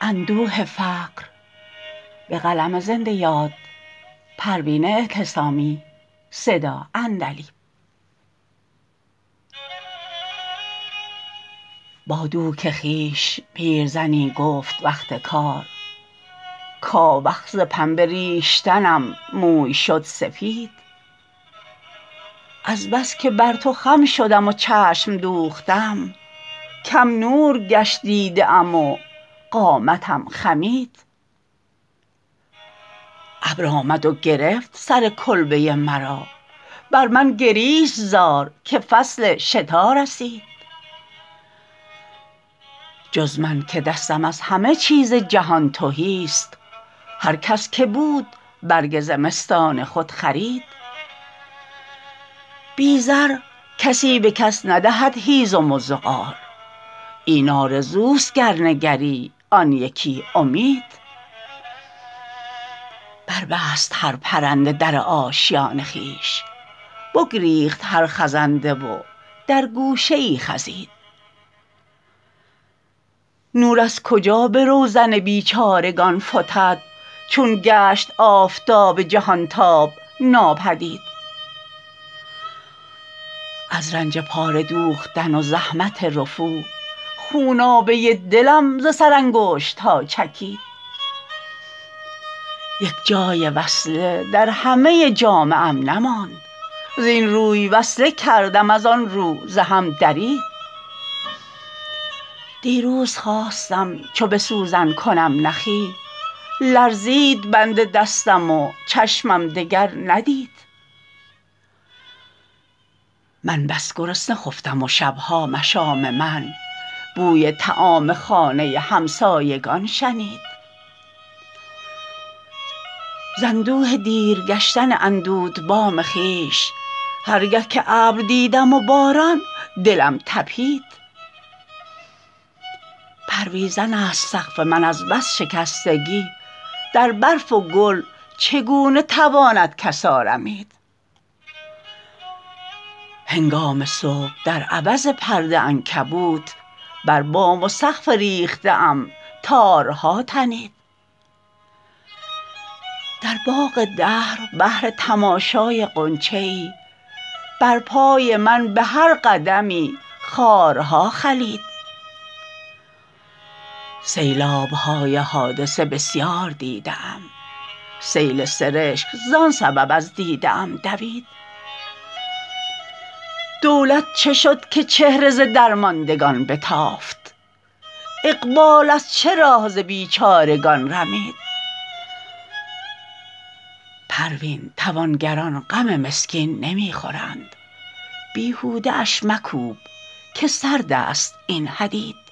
اندوه فقر. به قلم زنده یاد پروین اعتصامی. با دوک خویش پیرزنی گفت وقت کار، کاوخ ز پنبه ریشتنم موی شد سفید. از بس که بر تو خم شدم و چشم دوختم، کم نور گشت دیده ام و قامتم خمید. ابر آمد و گرفت سر کلبه مرا، بر من گریست زار که فصل شتا رسید. جز من که دستم از همه چیز جهان تهی است، هر کس که بود برگ زمستان خود خرید. بی زر کسی به کس ندهد هیزم و زغال، این آرزوست گر نگری آن یکی امید. بربست هر پرنده در آشیان خویش، بگریخت هر خزنده و در گوشه ای خزید. نور از کجا به روزن بیچارگان فتد، چون گشت آفتاب جهانتاب ناپدید. از رنج پاره دوختن و زحمت رفو، خونابه دلم ز سرانگشتها چکید. یک جای وصله در همه جامه ام نماند، زین روی وصله کردم از آن رو ز هم درید. دیروز خواستم چو به سوزن کنم نخی، لرزید بند دستم و چشمم دگر ندید. من بس گرسنه خفتم و شبها مشام من، بوی طعام خانه همسایگان شنید. ز اندوه دیر گشتن اندودبام خویش، هرگه که ابر دیدم و باران دلم تپید. پرویزن است سقف من از بس شکستگی، در برف و گل چگونه تواند کس آرمید. هنگام صبح در عوض پرده عنکبوت، بر بام و سقف ریخته ام تارها تنید. در باغ دهر بهر تماشای غنچه ای، بر پای من به هر قدمی خارها خلید. سیلاب های حادثه بسیار دیده ام، سیل سرشک زان سبب از دیده ام دوید. دولت چه شد که چهره ز درماندگان بتافت، اقبال از چه راه ز بیچارگان رمید. پروین توانگران غم مسکین نمی خورند، بیهوده اش مکوب که سرد است این حدید.